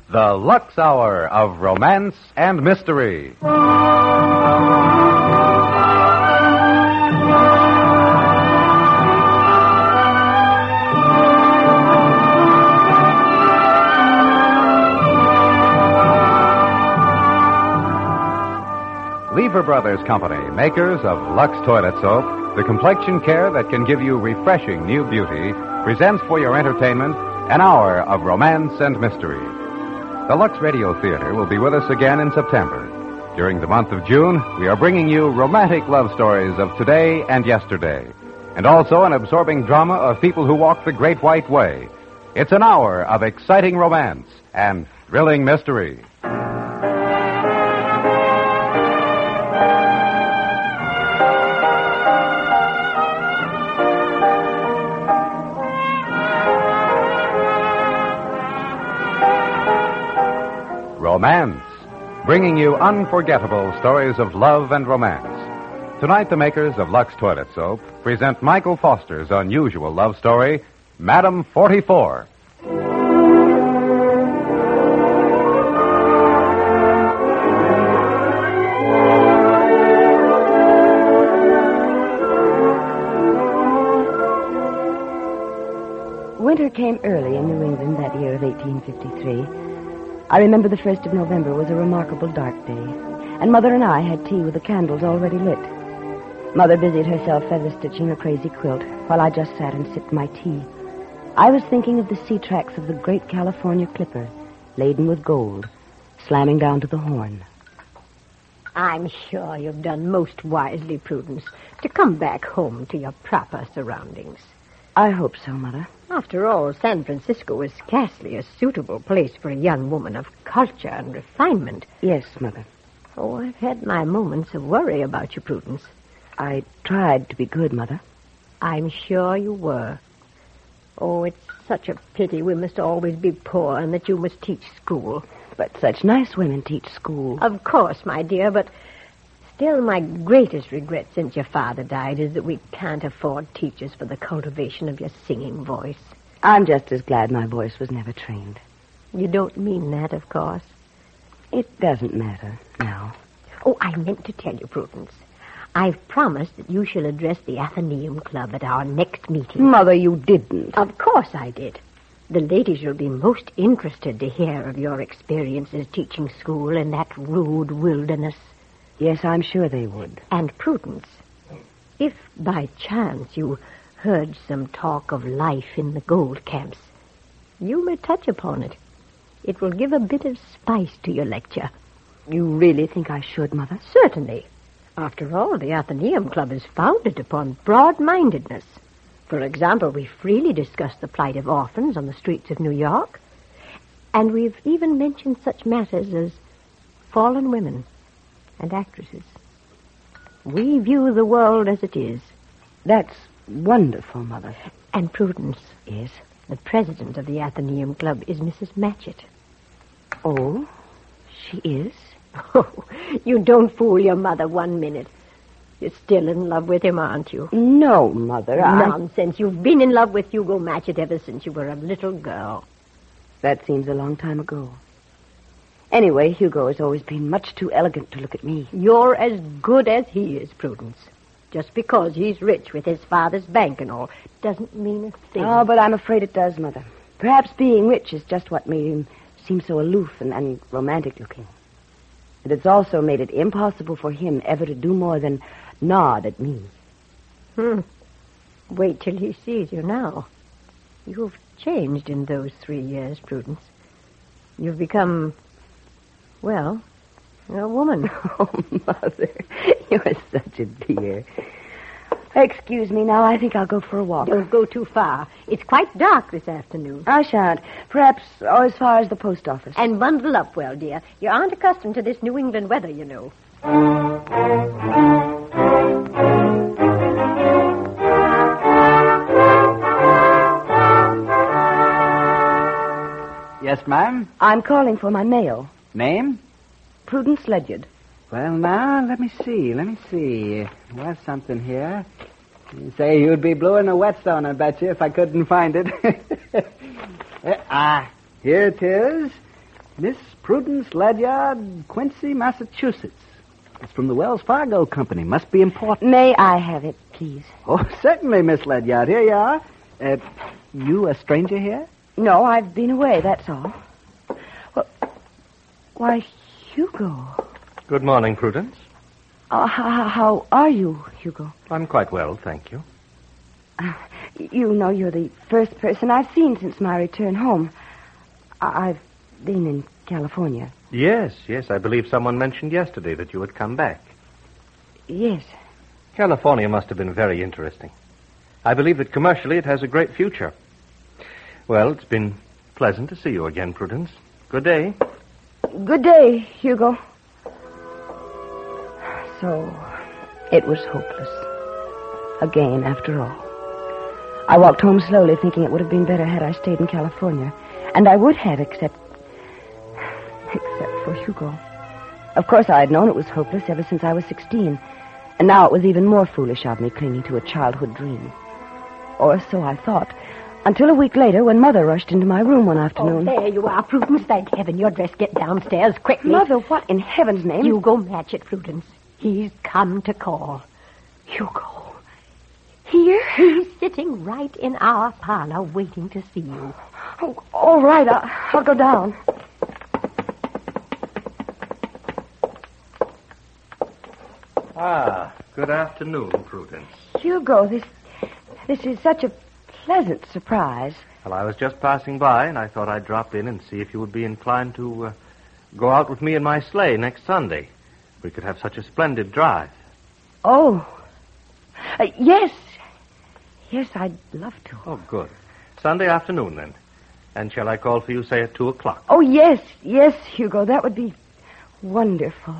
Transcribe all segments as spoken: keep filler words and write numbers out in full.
The Lux Hour of Romance and Mystery. Lever Brothers Company, makers of Lux Toilet Soap, the complexion care that can give you refreshing new beauty, presents for your entertainment an hour of romance and mystery. The Lux Radio Theater will be with us again in September. During the month of June, we are bringing you romantic love stories of today and yesterday, and also an absorbing drama of people who walk the Great White Way. It's an hour of exciting romance and thrilling mystery. Romance, bringing you unforgettable stories of love and romance. Tonight, the makers of Lux Toilet Soap present Michael Foster's unusual love story, Madam forty-four. Winter came early in New England that year of eighteen fifty-three. I remember the first of November was a remarkable dark day, and Mother and I had tea with the candles already lit. Mother busied herself feather-stitching a crazy quilt, while I just sat and sipped my tea. I was thinking of the sea tracks of the great California Clipper, laden with gold, slamming down to the Horn. I'm sure you've done most wisely, Prudence, to come back home to your proper surroundings. I hope so, Mother. After all, San Francisco is scarcely a suitable place for a young woman of culture and refinement. Yes, Mother. Oh, I've had my moments of worry about you, Prudence. I tried to be good, Mother. I'm sure you were. Oh, it's such a pity we must always be poor and that you must teach school. But such nice women teach school. Of course, my dear, but still my greatest regret since your father died is that we can't afford teachers for the cultivation of your singing voice. I'm just as glad my voice was never trained. You don't mean that, of course. It doesn't matter now. Oh, I meant to tell you, Prudence. I've promised that you shall address the Athenaeum Club at our next meeting. Mother, you didn't. Of course I did. The ladies will be most interested to hear of your experiences teaching school in that rude wilderness. Yes, I'm sure they would. And Prudence, if by chance you heard some talk of life in the gold camps, you may touch upon it. It will give a bit of spice to your lecture. You really think I should, Mother? Certainly. After all, the Athenaeum Club is founded upon broad-mindedness. For example, we freely discuss the plight of orphans on the streets of New York. And we've even mentioned such matters as fallen women and actresses. We view the world as it is. That's wonderful, Mother. And Prudence. Yes? The president of the Athenaeum Club is Missus Matchett. Oh, she is? Oh, you don't fool your mother one minute. You're still in love with him, aren't you? No, Mother. I... Nonsense. You've been in love with Hugo Matchett ever since you were a little girl. That seems a long time ago. Anyway, Hugo has always been much too elegant to look at me. You're as good as he is, Prudence. Just because he's rich with his father's bank and all doesn't mean a thing. Oh, but I'm afraid it does, Mother. Perhaps being rich is just what made him seem so aloof and, and romantic-looking. And it's also made it impossible for him ever to do more than nod at me. Hmm. Wait till he sees you now. You've changed in those three years, Prudence. You've become, well, a woman. Oh, Mother, you're such a dear. Excuse me now. I think I'll go for a walk. Don't go too far. It's quite dark this afternoon. I shan't. Perhaps oh, as far as the post office. And bundle up well, dear. You aren't accustomed to this New England weather, you know. Yes, ma'am? I'm calling for my mail. Name? Prudence Ledyard. Well, now, let me see, let me see. There's something here. You say you'd be blue in a whetstone, I bet you, if I couldn't find it. Ah, here it is. Miss Prudence Ledyard, Quincy, Massachusetts. It's from the Wells Fargo Company. Must be important. May I have it, please? Oh, certainly, Miss Ledyard. Here you are. Uh, you a stranger here? No, I've been away, that's all. Well, why, Hugo. Good morning, Prudence. Uh, how, how are you, Hugo? I'm quite well, thank you. Uh, you know you're the first person I've seen since my return home. I- I've been in California. Yes, yes, I believe someone mentioned yesterday that you had come back. Yes. California must have been very interesting. I believe that commercially it has a great future. Well, it's been pleasant to see you again, Prudence. Good day. Good day, Hugo. So, it was hopeless. Again, after all. I walked home slowly, thinking it would have been better had I stayed in California. And I would have, except... except for Hugo. Of course, I had known it was hopeless ever since I was sixteen. And now it was even more foolish of me clinging to a childhood dream. Or so I thought. Until a week later, when Mother rushed into my room one afternoon. Oh, there you are, Prudence. Thank heaven you're dressed. Get downstairs quickly. Mother, what in heaven's name? Hugo Matchett, Prudence. He's come to call. Hugo. Here? He's sitting right in our parlor waiting to see you. Oh, all right. I'll, I'll go down. Ah, good afternoon, Prudence. Hugo, this this is such a pleasant surprise. Well, I was just passing by, and I thought I'd drop in and see if you would be inclined to uh, go out with me in my sleigh next Sunday. We could have such a splendid drive. Oh. Uh, yes. Yes, I'd love to. Oh, good. Sunday afternoon, then. And shall I call for you, say, at two o'clock? Oh, yes. Yes, Hugo. That would be wonderful.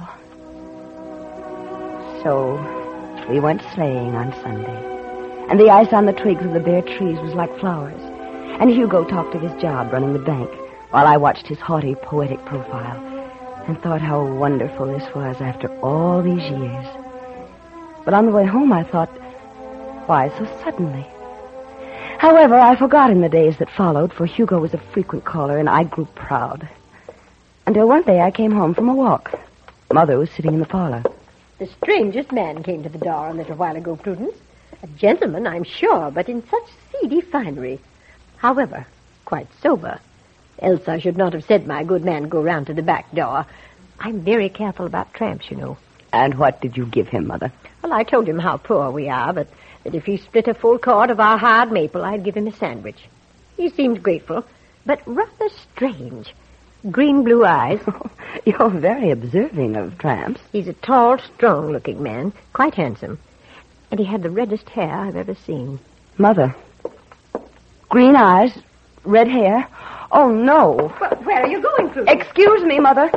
So, we went sleighing on Sunday. And the ice on the twigs of the bare trees was like flowers. And Hugo talked of his job running the bank, while I watched his haughty, poetic profile and thought how wonderful this was after all these years. But on the way home, I thought, why so suddenly? However, I forgot in the days that followed, for Hugo was a frequent caller, and I grew proud. Until one day I came home from a walk. Mother was sitting in the parlor. The strangest man came to the door a little while ago, Prudence. A gentleman, I'm sure, but in such seedy finery. However, quite sober. Else I should not have said my good man go round to the back door. I'm very careful about tramps, you know. And what did you give him, Mother? Well, I told him how poor we are, but that if he split a full cord of our hard maple, I'd give him a sandwich. He seemed grateful, but rather strange. Green-blue eyes. You're very observing of tramps. He's a tall, strong-looking man, quite handsome. And he had the reddest hair I've ever seen. Mother. Green eyes, red hair. Oh, no. Well, where are you going, Prudence? Excuse me, Mother.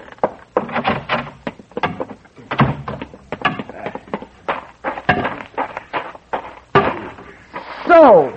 So.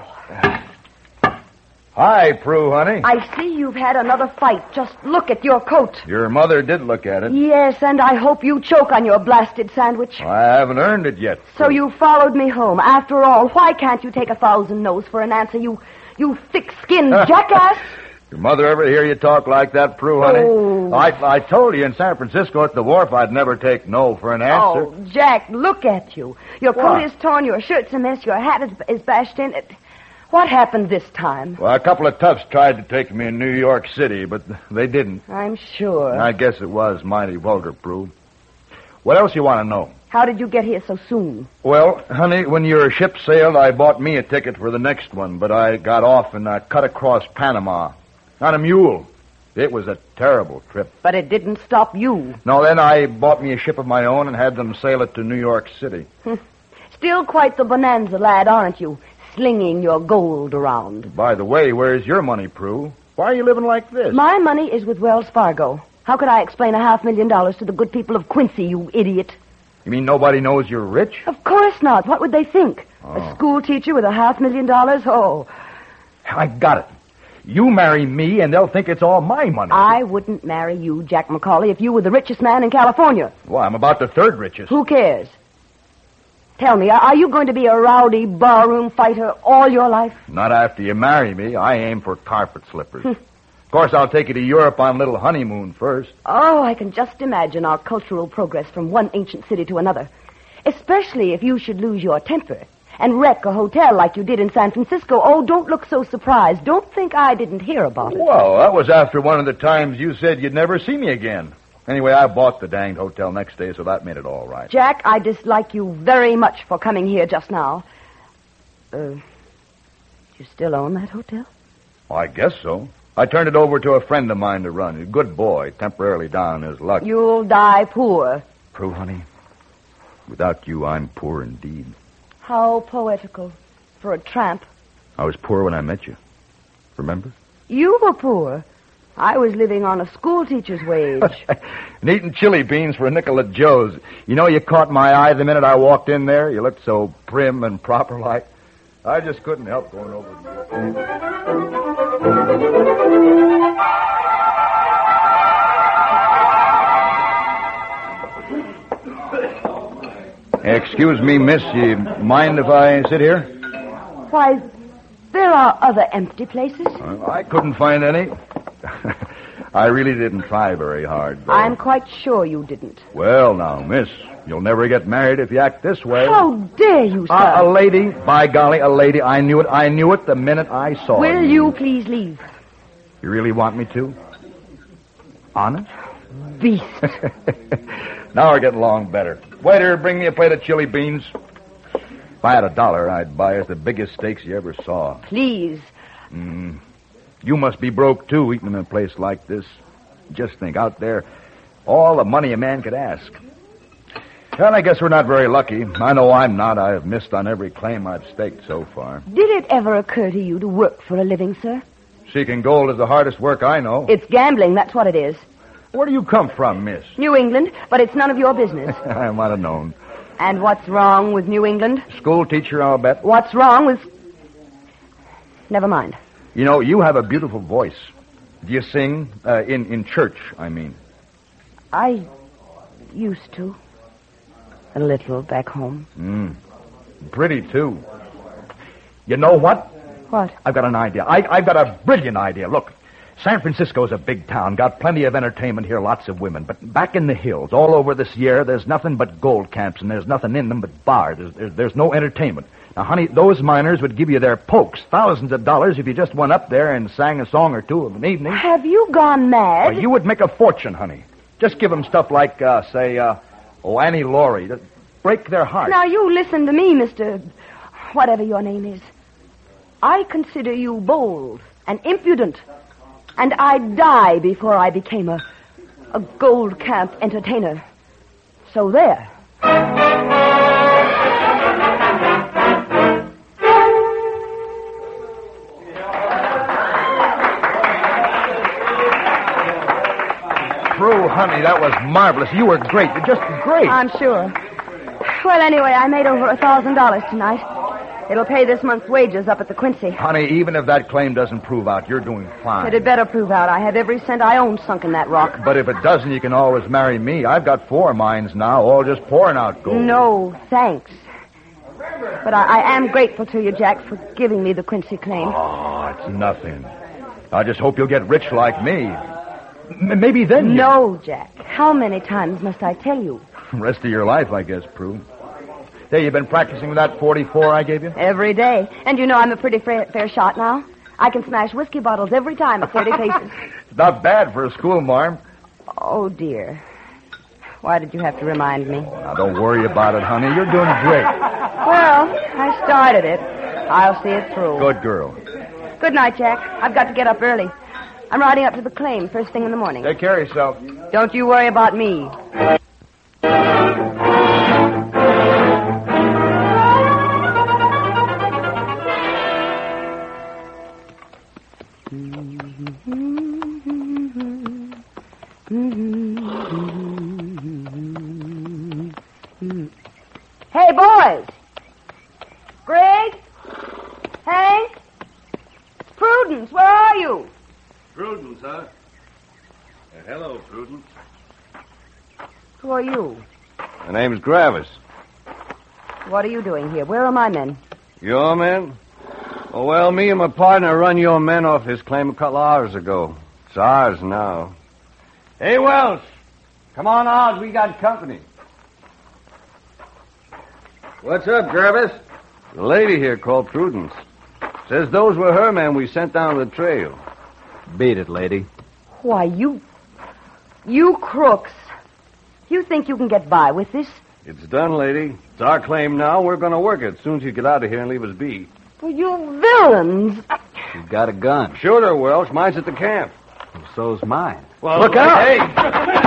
Hi, Prue, honey. I see you've had another fight. Just look at your coat. Your mother did look at it. Yes, and I hope you choke on your blasted sandwich. I haven't earned it yet. So you followed me home. After all, why can't you take a thousand no's for an answer, you you thick-skinned jackass? Your mother ever hear you talk like that, Prue, honey? Oh. I, I told you in San Francisco at the wharf I'd never take no for an answer. Oh, Jack, look at you. Your coat What? is torn, your shirt's a mess, your hat is, is bashed in. It, what happened this time? Well, a couple of toughs tried to take me in New York City, but they didn't. I'm sure. I guess it was mighty vulgar, Prue. What else you want to know? How did you get here so soon? Well, honey, when your ship sailed, I bought me a ticket for the next one, but I got off and I cut across Panama on a mule. It was a terrible trip. But it didn't stop you. No, then I bought me a ship of my own and had them sail it to New York City. Still quite the bonanza lad, aren't you? Slinging your gold around. By the way, where's your money, Prue? Why are you living like this? My money is with Wells Fargo. How could I explain a half million dollars to the good people of Quincy, you idiot? You mean nobody knows you're rich? Of course not. What would they think? Oh. A school teacher with a half million dollars? Oh, I got it. You marry me, and they'll think it's all my money. I wouldn't marry you, Jack McCauley, if you were the richest man in California. Well, I'm about the third richest. Who cares? Tell me, are you going to be a rowdy barroom fighter all your life? Not after you marry me. I aim for carpet slippers. Of course, I'll take you to Europe on a little honeymoon first. Oh, I can just imagine our cultural progress from one ancient city to another. Especially if you should lose your temper and wreck a hotel like you did in San Francisco. Oh, don't look so surprised. Don't think I didn't hear about it. Well, that was after one of the times you said you'd never see me again. Anyway, I bought the danged hotel next day, so that made it all right. Jack, I dislike you very much for coming here just now. Uh, you still own that hotel? Well, I guess so. I turned it over to a friend of mine to run. He's a good boy, temporarily down on his luck. You'll die poor. Prue, honey, without you, I'm poor indeed. How poetical for a tramp. I was poor when I met you. Remember? You were poor. I was living on a schoolteacher's wage. And eating chili beans for a nickel at Joe's. You know, you caught my eye the minute I walked in there. You looked so prim and proper like. I just couldn't help going over to you. Excuse me, miss. You mind if I sit here? Why, there are other empty places. Well, I couldn't find any. I really didn't try very hard, though. I'm quite sure you didn't. Well, now, miss, you'll never get married if you act this way. How dare you, sir? Uh, a lady, by golly, a lady. I knew it. I knew it the minute I saw Will you. you please leave? You really want me to? Honest? Beast. Now we're getting along better. Waiter, bring me a plate of chili beans. If I had a dollar, I'd buy us the biggest steaks you ever saw. Please. Mm. You must be broke, too, eating in a place like this. Just think, out there, all the money a man could ask. Well, I guess we're not very lucky. I know I'm not. I've missed on every claim I've staked so far. Did it ever occur to you to work for a living, sir? Seeking gold is the hardest work I know. It's gambling, that's what it is. Where do you come from, miss? New England, but it's none of your business. I might have known. And what's wrong with New England? School teacher, I'll bet. What's wrong with... Never mind. You know, you have a beautiful voice. Do you sing? Uh, in, in church, I mean. I used to. A little back home. Mm. Pretty, too. You know what? What? I've got an idea. I, I've got a brilliant idea. Look, San Francisco's a big town. Got plenty of entertainment here, lots of women. But back in the hills, all over the Sierra, there's nothing but gold camps, and there's nothing in them but bars. There's, there's, there's no entertainment. Now, honey, those miners would give you their pokes, thousands of dollars, if you just went up there and sang a song or two of an evening. Have you gone mad? Well, you would make a fortune, honey. Just give them stuff like, uh, say, uh, oh, Annie Laurie. Just break their hearts. Now, you listen to me, Mister Whatever your name is. I consider you bold and impudent, and I'd die before I became a, a gold camp entertainer. So there. Prue, honey, that was marvelous. You were great. You're just great. I'm sure. Well, anyway, I made over a thousand dollars tonight. It'll pay this month's wages up at the Quincy. Honey, even if that claim doesn't prove out, you're doing fine. It had better prove out. I have every cent I own sunk in that rock. But if it doesn't, you can always marry me. I've got four mines now, all just pouring out gold. No, thanks. But I, I am grateful to you, Jack, for giving me the Quincy claim. Oh, it's nothing. I just hope you'll get rich like me. M- maybe then you... No, Jack. How many times must I tell you? Rest of your life, I guess, Prue. Hey, you been practicing with that forty-four I gave you? Every day. And you know I'm a pretty fair, fair shot now. I can smash whiskey bottles every time at thirty paces. It's not bad for a schoolmarm. Oh, dear. Why did you have to remind me? Now, don't worry about it, honey. You're doing great. Well, I started it. I'll see it through. Good girl. Good night, Jack. I've got to get up early. I'm riding up to the claim first thing in the morning. Take care of yourself. Don't you worry about me. Hey, boys! Greg? Hank? Prudence, where are you? Prudence, huh? Uh, hello, Prudence. Who are you? My name's Gravis. What are you doing here? Where are my men? Your men? Oh, well, me and my partner run your men off his claim a couple hours ago. It's ours now. Hey, Welsh, come on out. We got company. What's up, Gravis? The lady here called Prudence. Says those were her men we sent down the trail. Beat it, lady. Why, you... You crooks. You think you can get by with this? It's done, lady. It's our claim now. We're going to work it as soon as you get out of here and leave us be. Well, you villains. She's got a gun. Shoot her, Welsh. Mine's at the camp. So's mine. Well, look out! Hey! All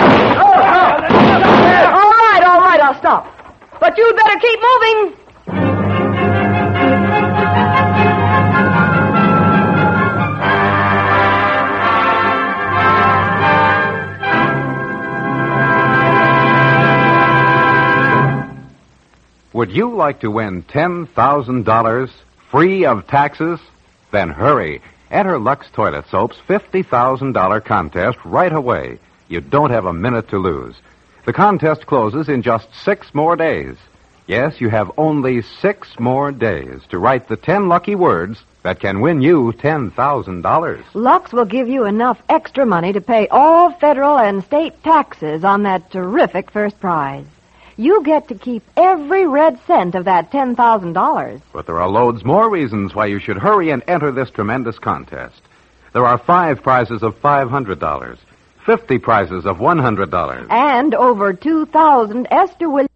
right, all right, I'll stop. But you'd better keep moving. Would you like to win ten thousand dollars free of taxes? Then hurry. Enter Lux Toilet Soap's fifty thousand dollars contest right away. You don't have a minute to lose. The contest closes in just six more days. Yes, you have only six more days to write the ten lucky words that can win you ten thousand dollars. Lux will give you enough extra money to pay all federal and state taxes on that terrific first prize. You get to keep every red cent of that ten thousand dollars. But there are loads more reasons why you should hurry and enter this tremendous contest. There are five prizes of five hundred dollars, fifty prizes of one hundred dollars. And over two thousand Esther Williams.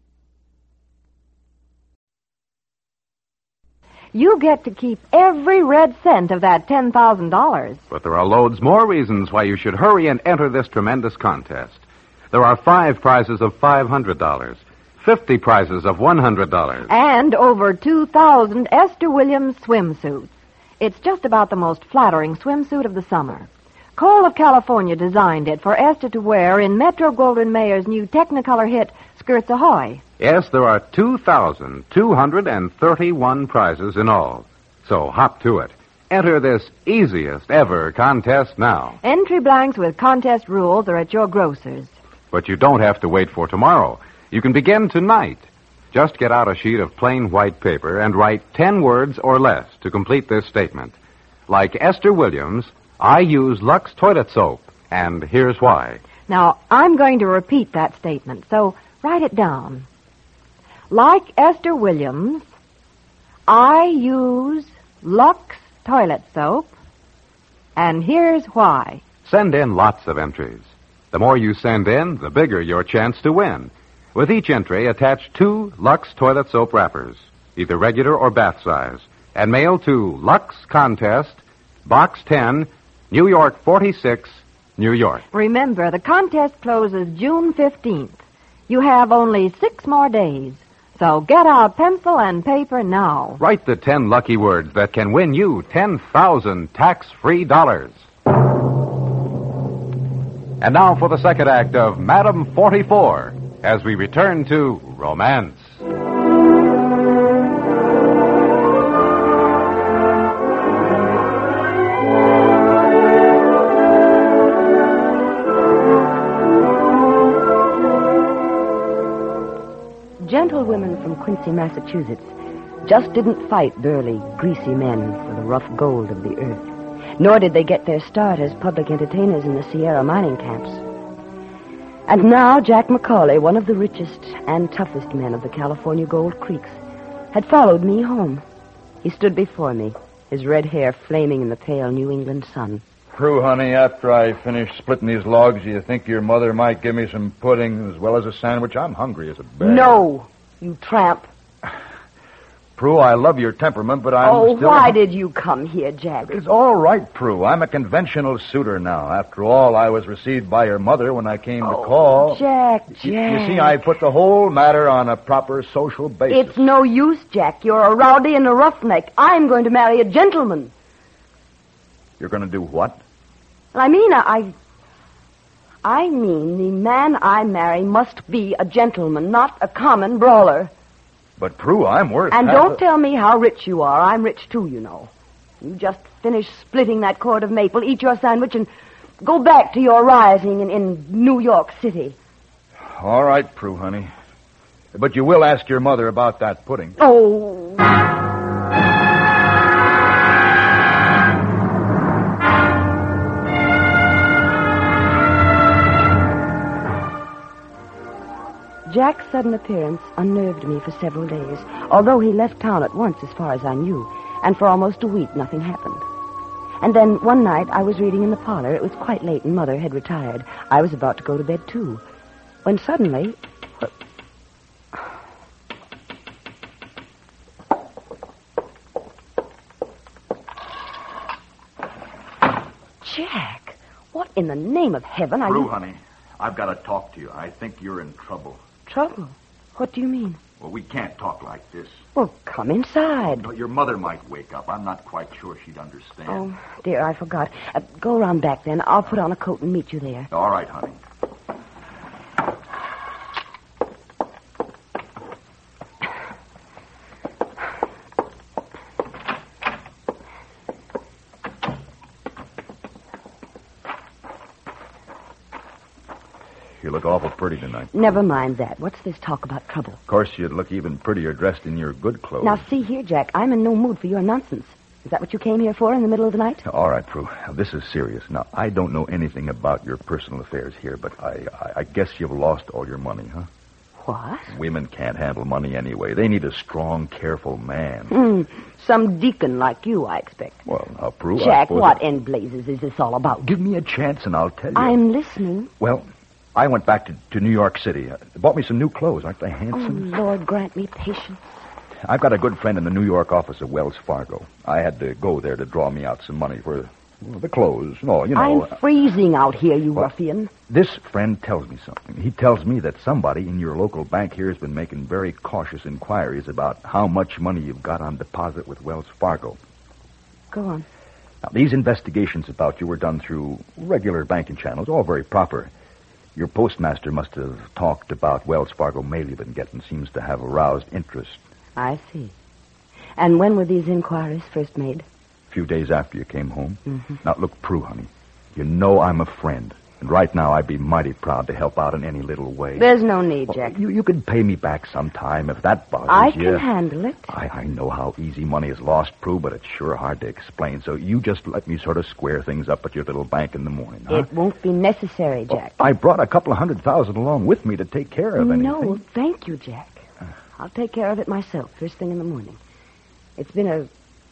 You get to keep every red cent of that ten thousand dollars. But there are loads more reasons why you should hurry and enter this tremendous contest. There are five prizes of five hundred dollars, fifty prizes of one hundred dollars. And over two thousand Esther Williams swimsuits. It's just about the most flattering swimsuit of the summer. Cole of California designed it for Esther to wear in Metro-Goldwyn-Mayer's new Technicolor hit, Skirts Ahoy. Yes, there are two thousand two hundred thirty-one prizes in all. So hop to it. Enter this easiest ever contest now. Entry blanks with contest rules are at your grocer's. But you don't have to wait for tomorrow. You can begin tonight. Just get out a sheet of plain white paper and write ten words or less to complete this statement. Like Esther Williams, I use Lux Toilet Soap, and here's why. Now, I'm going to repeat that statement, so write it down. Like Esther Williams, I use Lux Toilet Soap, and here's why. Send in lots of entries. The more you send in, the bigger your chance to win. With each entry, attach two Lux Toilet Soap wrappers, either regular or bath size, and mail to Lux Contest, Box ten, New York forty-six, New York. Remember, the contest closes June fifteenth. You have only six more days, so get out pencil and paper now. Write the ten lucky words that can win you ten thousand tax-free dollars. And now for the second act of Madam forty-four, as we return to romance. Gentlewomen from Quincy, Massachusetts, just didn't fight burly, greasy men for the rough gold of the earth. Nor did they get their start as public entertainers in the Sierra mining camps. And now Jack McCauley, one of the richest and toughest men of the California Gold Creeks, had followed me home. He stood before me, his red hair flaming in the pale New England sun. Prue, honey, after I finish splitting these logs, do you think your mother might give me some pudding as well as a sandwich? I'm hungry as a bear. No, you tramp. Prue, I love your temperament, but I'm oh, still... Oh, why did you come here, Jack? It's all right, Prue. I'm a conventional suitor now. After all, I was received by your mother when I came oh, to call. Jack, Jack. You, you see, I put the whole matter on a proper social basis. It's no use, Jack. You're a rowdy and a roughneck. I'm going to marry a gentleman. You're going to do what? I mean, I... I mean, the man I marry must be a gentleman, not a common brawler. But, Prue, I'm worth... And half don't a... tell me how rich you are. I'm rich, too, you know. You just finish splitting that cord of maple, eat your sandwich, and go back to your rising in, in New York City. All right, Prue, honey. But you will ask your mother about that pudding. Oh... Jack's sudden appearance unnerved me for several days, although he left town at once as far as I knew, and for almost a week nothing happened. And then one night I was reading in the parlor. It was quite late and Mother had retired. I was about to go to bed, too, when suddenly... Jack, what in the name of heaven are Prue, you... honey, I've got to talk to you. I think you're in trouble. Trouble? What do you mean? Well, we can't talk like this. Well, come inside. No, your mother might wake up. I'm not quite sure she'd understand. Oh, dear, I forgot. Uh, go around back then. I'll put on a coat and meet you there. All right, honey. You look awful pretty tonight. Never mind that. What's this talk about trouble? Of course, you'd look even prettier dressed in your good clothes. Now, see here, Jack. I'm in no mood for your nonsense. Is that what you came here for in the middle of the night? All right, Prue. Now, this is serious. Now, I don't know anything about your personal affairs here, but I, I, I guess you've lost all your money, huh? What? Women can't handle money anyway. They need a strong, careful man. Hmm. Some deacon like you, I expect. Well, now, Prue, I Jack, suppose what I- in blazes is this all about? Give me a chance and I'll tell you. I'm listening. Well, I went back to, to New York City. I bought me some new clothes. Aren't they Oh, handsome? Lord, grant me patience. I've got a good friend in the New York office of Wells Fargo. I had to go there to draw me out some money for well, the clothes. No, you know. I'm freezing out here, you What? ruffian. This friend tells me something. He tells me that somebody in your local bank here has been making very cautious inquiries about how much money you've got on deposit with Wells Fargo. Go on. Now, these investigations about you were done through regular banking channels, all very proper. Your postmaster must have talked about Wells Fargo mail you've been getting. Seems to have aroused interest. I see. And when were these inquiries first made? A few days after you came home. Mm-hmm. Now, look, Prue, honey, you know I'm a friend. And right now I'd be mighty proud to help out in any little way. There's no need, Well, Jack. You, you can pay me back sometime if that bothers I you. can handle it. I, I know how easy money is lost, Prue, but it's sure hard to explain. So you just let me sort of square things up at your little bank in the morning, huh? It won't be necessary, Jack. I brought a couple of hundred thousand along with me to take care of anything. No, thank you, Jack. I'll take care of it myself first thing in the morning. It's been a...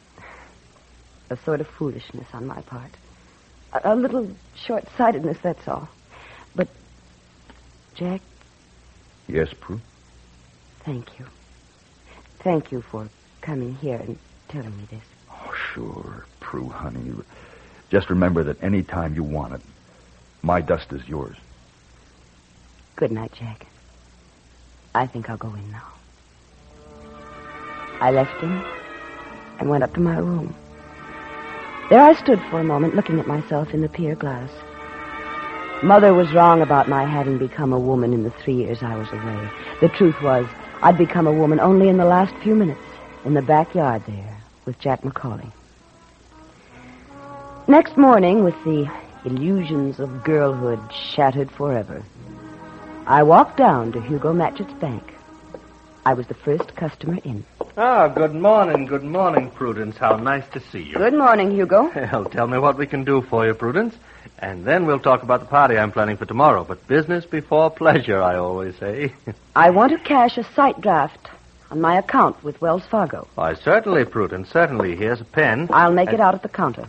a sort of foolishness on my part. A, a little short-sightedness, that's all. But, Jack, Yes, Prue? thank you. Thank you for coming here and telling me this. Oh, sure, Prue, honey. Just remember that any time you want it, my dust is yours. Good night, Jack. I think I'll go in now. I left him and went up to my room. There I stood for a moment looking at myself in the pier glass. Mother was wrong about my having become a woman in the three years I was away. The truth was, I'd become a woman only in the last few minutes, in the backyard there, with Jack Macaulay. Next morning, with the illusions of girlhood shattered forever, I walked down to Hugo Matchett's bank. I was the first customer in. Ah, good morning, good morning, Prudence. How nice to see you. Good morning, Hugo. Well, tell me what we can do for you, Prudence. And then we'll talk about the party I'm planning for tomorrow. But business before pleasure, I always say. I want to cash a sight draft on my account with Wells Fargo. Why, certainly, Prudence, certainly. Here's a pen. I'll make And- it out at the counter.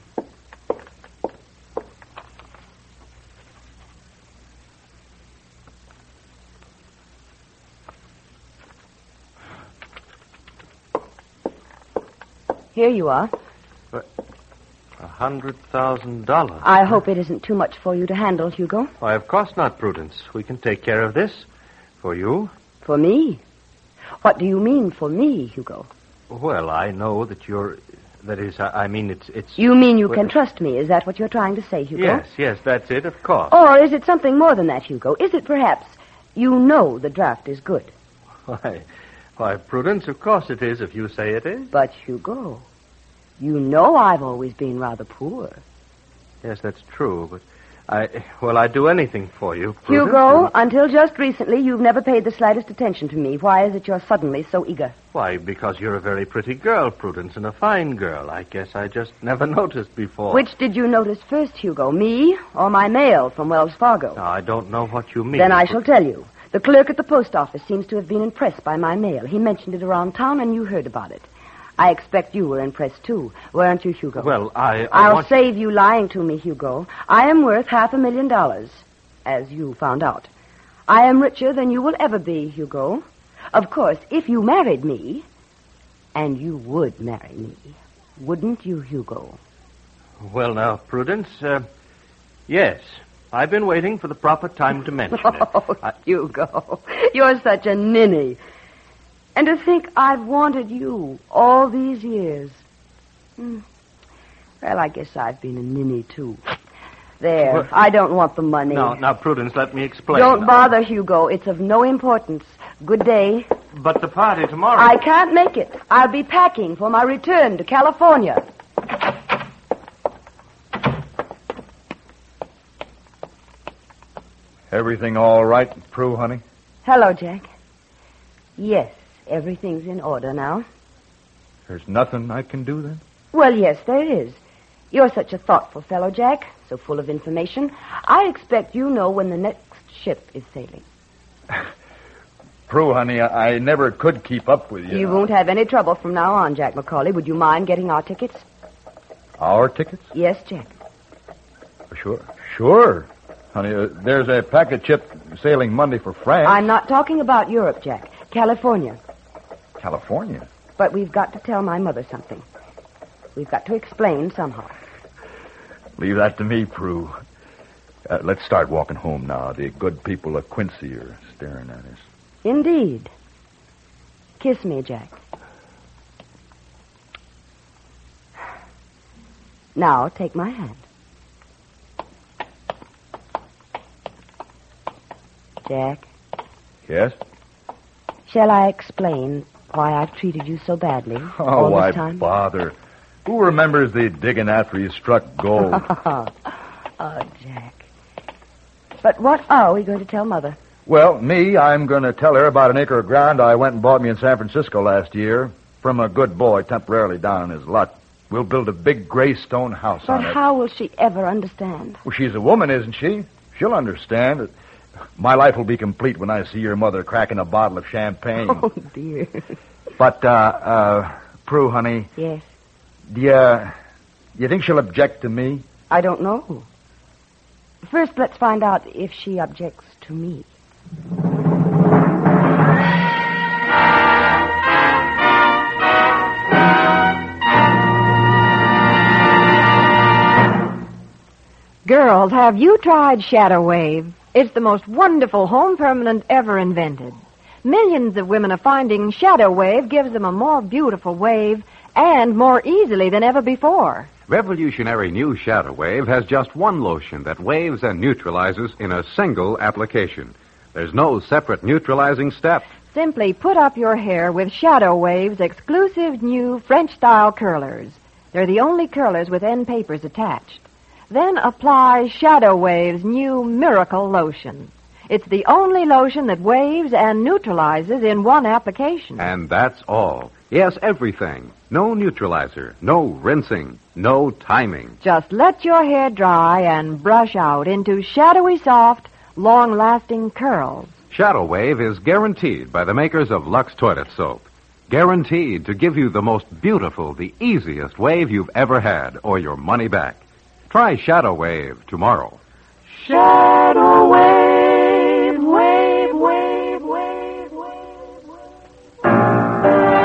Here you are. A hundred thousand dollars. I hope it isn't too much for you to handle, Hugo. Why, of course not, Prudence. We can take care of this. For you? For me? What do you mean for me, Hugo? Well, I know that you're... That is, I, I mean, it's... it's. You mean you Well, can trust me? Is that what you're trying to say, Hugo? Yes, yes, that's it, of course. Or is it something more than that, Hugo? Is it perhaps you know the draft is good? Why, why, Prudence, of course it is if you say it is. But, Hugo, you know I've always been rather poor. Yes, that's true, but I... Well, I'd do anything for you, Prudence. Hugo, until just recently, you've never paid the slightest attention to me. Why is it you're suddenly so eager? Why, because you're a very pretty girl, Prudence, and a fine girl. I guess I just never noticed before. Which did you notice first, Hugo? Me or my mail from Wells Fargo? Now, I don't know what you mean. Then I Pru- shall tell you. The clerk at the post office seems to have been impressed by my mail. He mentioned it around town, and you heard about it. I expect you were impressed, too. Weren't you, Hugo? Well, I... I I'll want... save you lying to me, Hugo. I am worth half a million dollars, as you found out. I am richer than you will ever be, Hugo. Of course, if you married me, and you would marry me, wouldn't you, Hugo? Well, now, Prudence, uh, yes. I've been waiting for the proper time to mention it. Oh, I... Hugo, you're such a ninny. And to think I've wanted you all these years. Hmm. Well, I guess I've been a ninny, too. There, What? I don't want the money. Now, now, Prudence, let me explain. Don't bother, Hugo. It's of no importance. Good day. But the party tomorrow... I can't make it. I'll be packing for my return to California. Everything all right, Prue, honey? Hello, Jack. Yes, everything's in order now. There's nothing I can do, then? Well, yes, there is. You're such a thoughtful fellow, Jack, so full of information. I expect you know when the next ship is sailing. Prue, honey, I, I never could keep up with you. You won't have any trouble from now on, Jack McCauley. Would you mind getting our tickets? Our tickets? Yes, Jack. Sure. Sure. Honey, uh, there's a packet ship sailing Monday for France. I'm not talking about Europe, Jack. California. California? But we've got to tell my mother something. We've got to explain somehow. Leave that to me, Prue. Uh, let's start walking home now. The good people of Quincy are staring at us. Indeed. Kiss me, Jack. Now, take my hand. Jack, Yes? shall I explain why I've treated you so badly Oh, all why this time? bother? Who remembers the digging after you struck gold? Oh, Jack. But what are we going to tell Mother? Well, me, I'm going to tell her about an acre of ground I went and bought me in San Francisco last year from a good boy temporarily down in his luck. We'll build a big gray stone house But on it. how will she ever understand? Well, she's a woman, isn't she? She'll understand. My life will be complete when I see your mother cracking a bottle of champagne. Oh, dear. But, uh, uh, Prue, honey, Yes. do you, do you think she'll object to me? I don't know. First, let's find out if she objects to me. Girls, have you tried Shadow Wave? It's the most wonderful home permanent ever invented. Millions of women are finding Shadow Wave gives them a more beautiful wave and more easily than ever before. Revolutionary new Shadow Wave has just one lotion that waves and neutralizes in a single application. There's no separate neutralizing step. Simply put up your hair with Shadow Wave's exclusive new French-style curlers. They're the only curlers with end papers attached. Then apply Shadow Wave's new Miracle Lotion. It's the only lotion that waves and neutralizes in one application. And that's all. Yes, everything. No neutralizer, no rinsing, no timing. Just let your hair dry and brush out into shadowy, soft, long-lasting curls. Shadow Wave is guaranteed by the makers of Lux Toilet Soap. Guaranteed to give you the most beautiful, the easiest wave you've ever had, or your money back. Try Shadow Wave tomorrow. Shadow Wave, wave, wave, wave, wave, wave.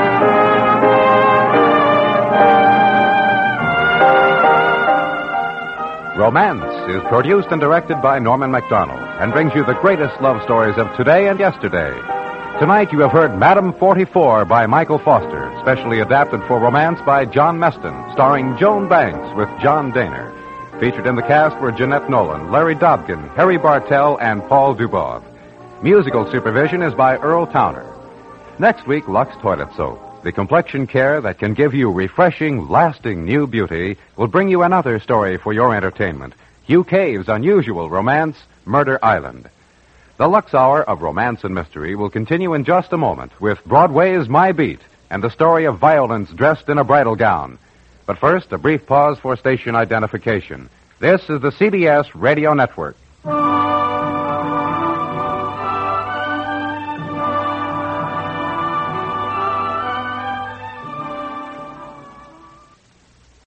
Romance is produced and directed by Norman MacDonald and brings you the greatest love stories of today and yesterday. Tonight you have heard Madam forty-four by Michael Foster, specially adapted for romance by John Meston, starring Joan Banks with John Daner. Featured in the cast were Jeanette Nolan, Larry Dobkin, Harry Bartell, and Paul Dubov. Musical supervision is by Earl Towner. Next week, Lux Toilet Soap, the complexion care that can give you refreshing, lasting new beauty, will bring you another story for your entertainment. Hugh Cave's unusual romance, Murder Island. The Lux Hour of Romance and Mystery will continue in just a moment with Broadway's My Beat and the story of violence dressed in a bridal gown. But first, a brief pause for station identification. This is the C B S Radio Network.